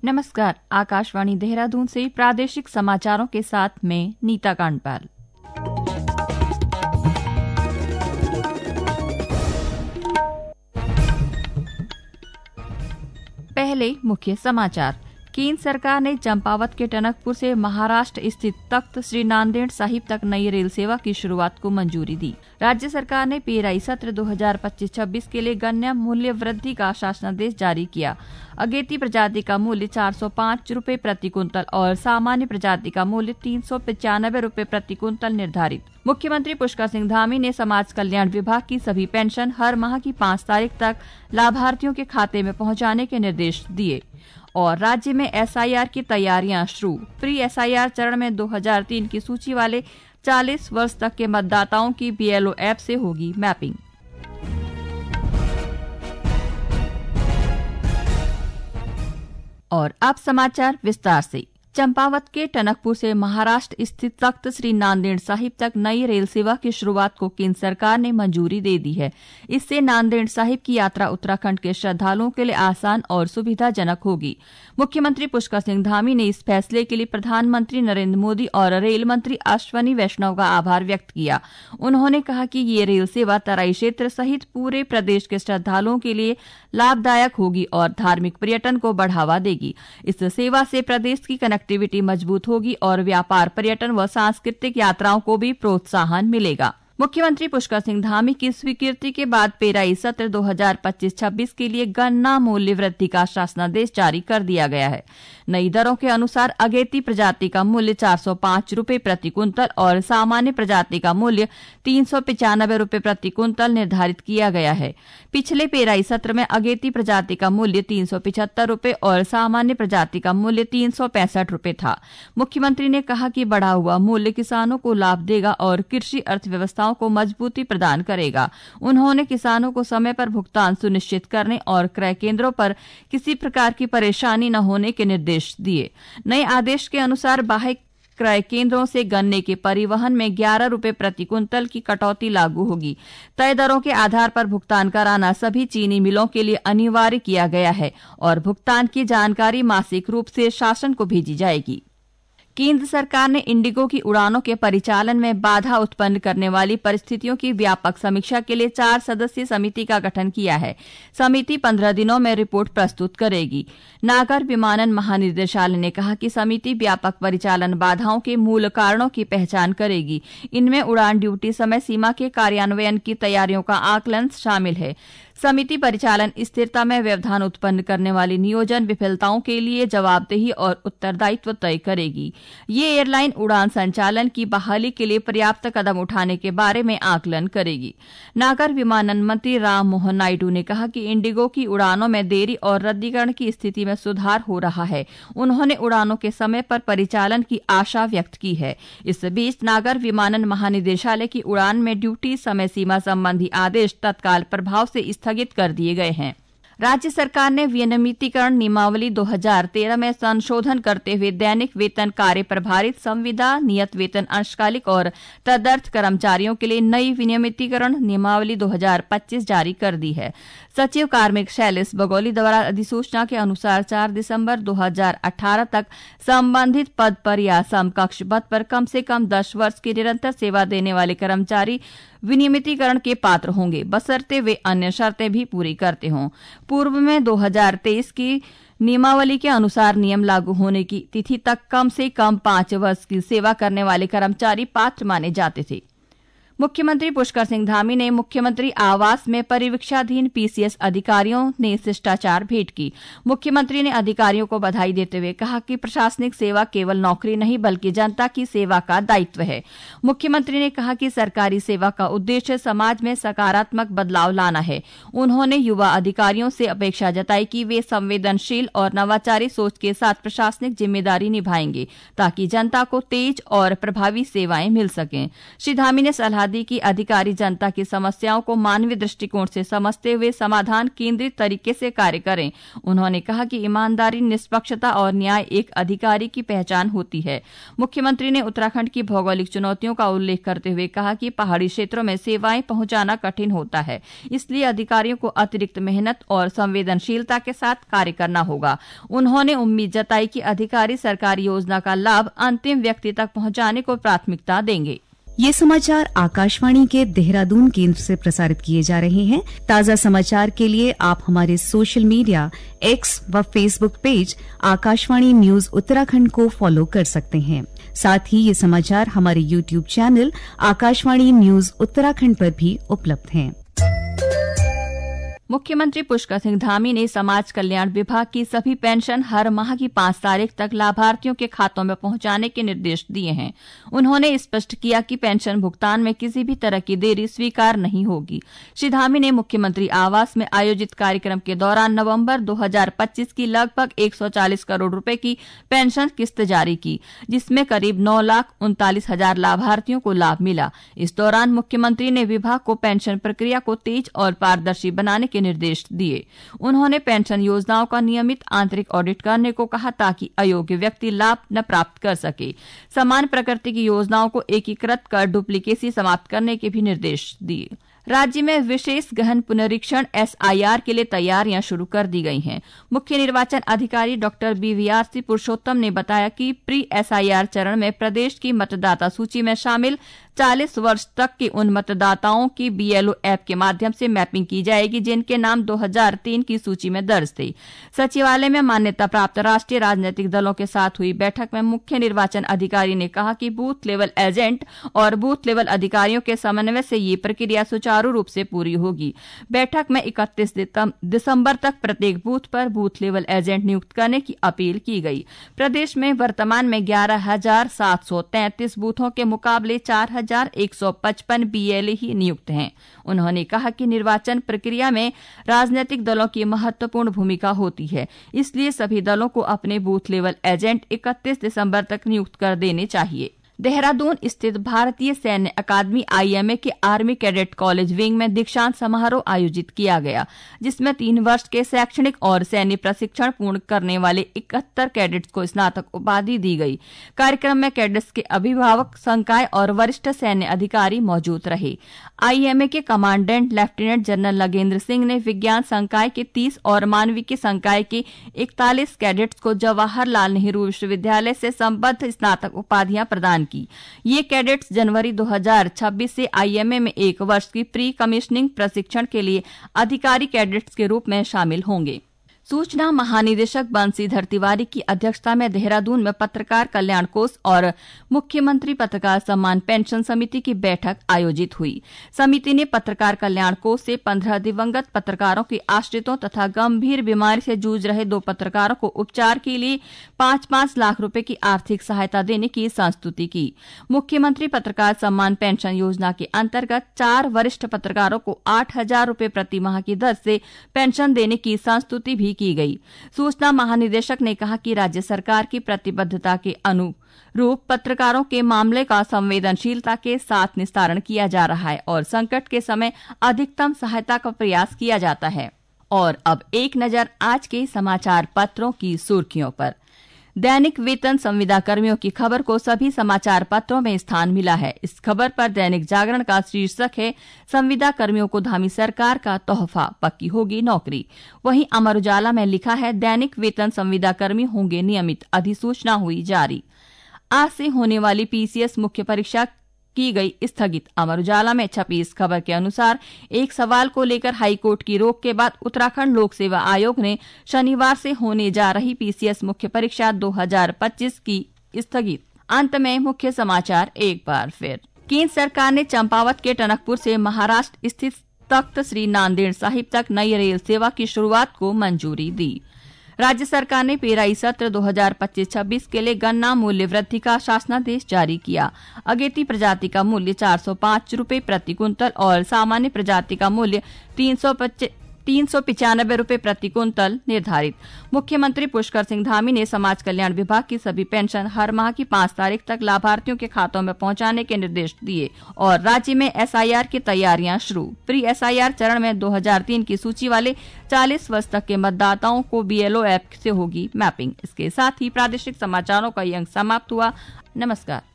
नमस्कार, आकाशवाणी देहरादून से प्रादेशिक समाचारों के साथ मैं नीता कांडपाल। पहले मुख्य समाचार। केंद्र सरकार ने चंपावत के टनकपुर से महाराष्ट्र स्थित तख्त श्री नांदेड़ साहिब तक नई रेल सेवा की शुरुआत को मंजूरी दी। राज्य सरकार ने पेराई सत्र 2025-26 के लिए गन्ना मूल्य वृद्धि का शासनादेश जारी किया। अगेती प्रजाति का मूल्य 405 रुपए प्रति कुंतल और सामान्य प्रजाति का मूल्य 395 रुपए प्रति कुंतल निर्धारित। मुख्यमंत्री पुष्कर सिंह धामी ने समाज कल्याण विभाग की सभी पेंशन हर माह की 5 तारीख तक लाभार्थियों के खाते में पहुंचाने के निर्देश दिए। और राज्य में एसआईआर की तैयारियां शुरू। प्री एसआईआर चरण में 2003 की सूची वाले 40 वर्ष तक के मतदाताओं की बीएलओ ऐप से होगी मैपिंग। और अब समाचार विस्तार से। चंपावत के टनकपुर से महाराष्ट्र स्थित तख्त श्री नांदेड़ साहिब तक नई रेल सेवा की शुरुआत को केंद्र सरकार ने मंजूरी दे दी है। इससे नांदेड़ साहिब की यात्रा उत्तराखंड के श्रद्धालुओं के लिए आसान और सुविधाजनक होगी। मुख्यमंत्री पुष्कर सिंह धामी ने इस फैसले के लिए प्रधानमंत्री नरेंद्र मोदी और रेल मंत्री अश्वनी वैष्णव का आभार व्यक्त किया। उन्होंने कहा कि ये रेल सेवा तराई क्षेत्र सहित पूरे प्रदेश के श्रद्धालुओं के लिए लाभदायक होगी और धार्मिक पर्यटन को बढ़ावा देगी। इस सेवा से प्रदेश की कनेक्टिविटी मजबूत होगी और व्यापार, पर्यटन व सांस्कृतिक यात्राओं को भी प्रोत्साहन मिलेगा। मुख्यमंत्री पुष्कर सिंह धामी की स्वीकृति के बाद पेराई सत्र 2025-26 के लिए गन्ना मूल्य वृद्धि का शासनादेश जारी कर दिया गया है। नई दरों के अनुसार अगेती प्रजाति का मूल्य 405 रुपए प्रति कुंतल और सामान्य प्रजाति का मूल्य 395 रुपए प्रति कुंतल निर्धारित किया गया है। पिछले पेराई सत्र में अगेती प्रजाति का मूल्य 375 रुपए और सामान्य प्रजाति का मूल्य 365 रुपए था। मुख्यमंत्री ने कहा कि बढ़ा हुआ मूल्य किसानों को लाभ देगा और कृषि अर्थव्यवस्थाओं को मजबूती प्रदान करेगा। उन्होंने किसानों को समय पर भुगतान सुनिश्चित करने और क्रय केंद्रों पर किसी प्रकार की परेशानी न होने के निर्देश दिए। नए आदेश के अनुसार बाह्य क्रय केंद्रों से गन्ने के परिवहन में 11 रुपए प्रति कुंतल की कटौती लागू होगी। तय दरों के आधार पर भुगतान कराना सभी चीनी मिलों के लिए अनिवार्य किया गया है और भुगतान की जानकारी मासिक रूप से शासन को भेजी जाएगी। केंद्र सरकार ने इंडिगो की उड़ानों के परिचालन में बाधा उत्पन्न करने वाली परिस्थितियों की व्यापक समीक्षा के लिए 4 सदस्यीय समिति का गठन किया है। समिति 15 दिनों में रिपोर्ट प्रस्तुत करेगी। नागर विमानन महानिदेशालय ने कहा कि समिति व्यापक परिचालन बाधाओं के मूल कारणों की पहचान करेगी। इनमें उड़ान ड्यूटी समय सीमा के कार्यान्वयन की तैयारियों का आकलन शामिल है। समिति परिचालन स्थिरता में व्यवधान उत्पन्न करने वाली नियोजन विफलताओं के लिए जवाबदेही और उत्तरदायित्व तय करेगी। ये एयरलाइन उड़ान संचालन की बहाली के लिए पर्याप्त कदम उठाने के बारे में आकलन करेगी। नागर विमानन मंत्री राम मोहन नायडू ने कहा कि इंडिगो की उड़ानों में देरी और रद्दीकरण की स्थिति में सुधार हो रहा है। उन्होंने उड़ानों के समय पर परिचालन की आशा व्यक्त की है। इस बीच नागर विमानन महानिदेशालय की उड़ान में ड्यूटी समय सीमा संबंधी आदेश तत्काल प्रभाव से स्थगित कर दिए गए हैं। राज्य सरकार ने विनियमितीकरण नियमावली 2013 में संशोधन करते हुए दैनिक वेतन कार्य प्रभारित, संविदा, नियत वेतन अंशकालिक और तदर्थ कर्मचारियों के लिए नई विनियमितीकरण नियमावली 2025 जारी कर दी है। सचिव कार्मिक शैलेश बगौली द्वारा अधिसूचना के अनुसार 4 दिसंबर 2018 तक संबंधित पद पर या समकक्ष पद पर कम से कम 10 वर्ष की निरंतर सेवा देने वाले कर्मचारी विनियमितीकरण के पात्र होंगे, बशर्ते वे अन्य शर्तें भी पूरी करते हों। पूर्व में 2023 की नियमावली के अनुसार नियम लागू होने की तिथि तक कम से कम 5 वर्ष की सेवा करने वाले कर्मचारी पात्र माने जाते थे। मुख्यमंत्री पुष्कर सिंह धामी ने मुख्यमंत्री आवास में परिवीक्षाधीन पीसीएस अधिकारियों ने शिष्टाचार भेंट की। मुख्यमंत्री ने अधिकारियों को बधाई देते हुए कहा कि प्रशासनिक सेवा केवल नौकरी नहीं बल्कि जनता की सेवा का दायित्व है। मुख्यमंत्री ने कहा कि सरकारी सेवा का उद्देश्य समाज में सकारात्मक बदलाव लाना है। उन्होंने युवा अधिकारियों से अपेक्षा जताई कि वे संवेदनशील और नवाचारी सोच के साथ प्रशासनिक जिम्मेदारी निभाएंगे ताकि जनता को तेज और प्रभावी सेवाएं मिल सकें। श्री धामी ने सलाह सलाह दी कि अधिकारी जनता की समस्याओं को मानवीय दृष्टिकोण से समझते हुए समाधान केंद्रित तरीके से कार्य करें। उन्होंने कहा कि ईमानदारी, निष्पक्षता और न्याय एक अधिकारी की पहचान होती है। मुख्यमंत्री ने उत्तराखंड की भौगोलिक चुनौतियों का उल्लेख करते हुए कहा कि पहाड़ी क्षेत्रों में सेवाएं पहुंचाना कठिन होता है, इसलिए अधिकारियों को अतिरिक्त मेहनत और संवेदनशीलता के साथ कार्य करना होगा। उन्होंने उम्मीद जताई कि अधिकारी सरकारी योजना का लाभ अंतिम व्यक्ति तक पहुंचाने को प्राथमिकता देंगे। ये समाचार आकाशवाणी के देहरादून केंद्र से प्रसारित किए जा रहे हैं। ताज़ा समाचार के लिए आप हमारे सोशल मीडिया एक्स व Facebook page Akashvani news Uttarakhand को फॉलो कर सकते हैं। साथ ही ये समाचार हमारे YouTube channel Akashvani news Uttarakhand पर भी उपलब्ध हैं। मुख्यमंत्री पुष्कर सिंह धामी ने समाज कल्याण विभाग की सभी पेंशन हर माह की 5 तारीख तक लाभार्थियों के खातों में पहुंचाने के निर्देश दिए हैं। उन्होंने स्पष्ट किया कि पेंशन भुगतान में किसी भी तरह की देरी स्वीकार नहीं होगी। श्री धामी ने मुख्यमंत्री आवास में आयोजित कार्यक्रम के दौरान नवंबर 2025 की लगभग 140 करोड़ रुपए की पेंशन किस्त जारी की, जिसमें करीब 9,39,000 लाभार्थियों को लाभ मिला। इस दौरान मुख्यमंत्री ने विभाग को पेंशन प्रक्रिया को तेज और पारदर्शी बनाने के निर्देश दिए। उन्होंने पेंशन योजनाओं का नियमित आंतरिक ऑडिट करने को कहा ताकि अयोग्य व्यक्ति लाभ न प्राप्त कर सके। समान प्रकृति की योजनाओं को एकीकृत कर डुप्लीकेसी समाप्त करने के भी निर्देश दिए। राज्य में विशेष गहन पुनरीक्षण SIR के लिए तैयारियां शुरू कर दी गई हैं। मुख्य निर्वाचन अधिकारी डॉक्टर BVRC पुरुषोत्तम ने बताया कि प्री SIR चरण में प्रदेश की मतदाता सूची में शामिल 40 वर्ष तक के उन मतदाताओं की BLO ऐप के माध्यम से मैपिंग की जाएगी जिनके नाम 2003 की सूची में दर्ज थे। सचिवालय में मान्यता प्राप्त राष्ट्रीय राजनीतिक दलों के साथ हुई बैठक में मुख्य निर्वाचन अधिकारी ने कहा कि बूथ लेवल एजेंट और बूथ लेवल अधिकारियों के समन्वय से ये प्रक्रिया सुचारू रूप से पूरी होगी। बैठक में 31 दिसंबर तक प्रत्येक बूथ पर बूथ लेवल एजेंट नियुक्त करने की अपील की गई। प्रदेश में वर्तमान में 11,733 बूथों के मुकाबले 4,155 BLA ही नियुक्त हैं। उन्होंने कहा कि निर्वाचन प्रक्रिया में राजनीतिक दलों की महत्वपूर्ण भूमिका होती है, इसलिए सभी दलों को अपने बूथ लेवल एजेंट 31 दिसंबर तक नियुक्त कर देने चाहिए। देहरादून स्थित भारतीय सैन्य अकादमी IMA के आर्मी कैडेट कॉलेज विंग में दीक्षांत समारोह आयोजित किया गया, जिसमें 3 वर्ष के शैक्षणिक और सैन्य प्रशिक्षण पूर्ण करने वाले 71 कैडेट्स को स्नातक उपाधि दी गई। कार्यक्रम में कैडेट्स के अभिभावक, संकाय और वरिष्ठ सैन्य अधिकारी मौजूद रहे। IMA के commandant lieutenant general Nagendra Singh ने विज्ञान संकाय के 30 और मानविकी संकाय के 41 कैडेट्स को जवाहरलाल नेहरू विश्वविद्यालय से संबद्ध स्नातक उपाधियां प्रदान की। ये कैडेट्स जनवरी 2026 से IMA में 1 वर्ष की प्री कमीशनिंग प्रशिक्षण के लिए अधिकारी कैडेट्स के रूप में शामिल होंगे। सूचना महानिदेशक बंशीधर तिवारी की अध्यक्षता में देहरादून में पत्रकार कल्याण कोष और मुख्यमंत्री पत्रकार सम्मान पेंशन समिति की बैठक आयोजित हुई। समिति ने पत्रकार कल्याण कोष से 15 दिवंगत पत्रकारों के आश्रितों तथा गंभीर बीमारी से जूझ रहे 2 पत्रकारों को उपचार के लिए 5-5 लाख रुपए की आर्थिक सहायता देने की संस्तुति की। मुख्यमंत्री पत्रकार सम्मान पेंशन योजना के अंतर्गत 4 वरिष्ठ पत्रकारों को 8,000 रुपए प्रति माह की दर से पेंशन देने की संस्तुति भी की गई। सूचना महानिदेशक ने कहा कि राज्य सरकार की प्रतिबद्धता के अनुरूप पत्रकारों के मामले का संवेदनशीलता के साथ निस्तारण किया जा रहा है और संकट के समय अधिकतम सहायता का प्रयास किया जाता है। और अब एक नजर आज के समाचार पत्रों की सुर्खियों पर। दैनिक वेतन संविदा कर्मियों की खबर को सभी समाचार पत्रों में स्थान मिला है। इस खबर पर दैनिक जागरण का शीर्षक है, संविदा कर्मियों को धामी सरकार का तोहफा, पक्की होगी नौकरी। वहीं अमर उजाला में लिखा है, दैनिक वेतन संविदा कर्मी होंगे नियमित, अधिसूचना हुई जारी। आज से होने वाली PCS मुख्य परीक्षा की गई स्थगित। अमर उजाला में छपी इस खबर के अनुसार एक सवाल को लेकर हाईकोर्ट की रोक के बाद उत्तराखंड लोक सेवा आयोग ने शनिवार से होने जा रही PCS मुख्य परीक्षा 2025 की स्थगित। अंत में मुख्य समाचार एक बार फिर। केंद्र सरकार ने चंपावत के टनकपुर से महाराष्ट्र स्थित तख्त श्री नांदेड़ साहिब तक नई रेल सेवा की शुरुआत को मंजूरी दी। राज्य सरकार ने पेराई सत्र 2025-26 के लिए गन्ना मूल्य वृद्धि का शासनादेश जारी किया। अगेती प्रजाति का मूल्य 405 रुपए प्रति कुंतल और सामान्य प्रजाति का मूल्य ₹395 प्रति कुंतल निर्धारित। मुख्यमंत्री पुष्कर सिंह धामी ने समाज कल्याण विभाग की सभी पेंशन हर माह की 5 तारीख तक लाभार्थियों के खातों में पहुंचाने के निर्देश दिए और राज्य में SIR की तैयारियां शुरू। प्री SIR चरण में 2003 की सूची वाले 40 वर्ष तक के मतदाताओं को BLO ऐप से होगी मैपिंग। इसके साथ ही प्रादेशिक समाचारों का ये अंक समाप्त हुआ। नमस्कार।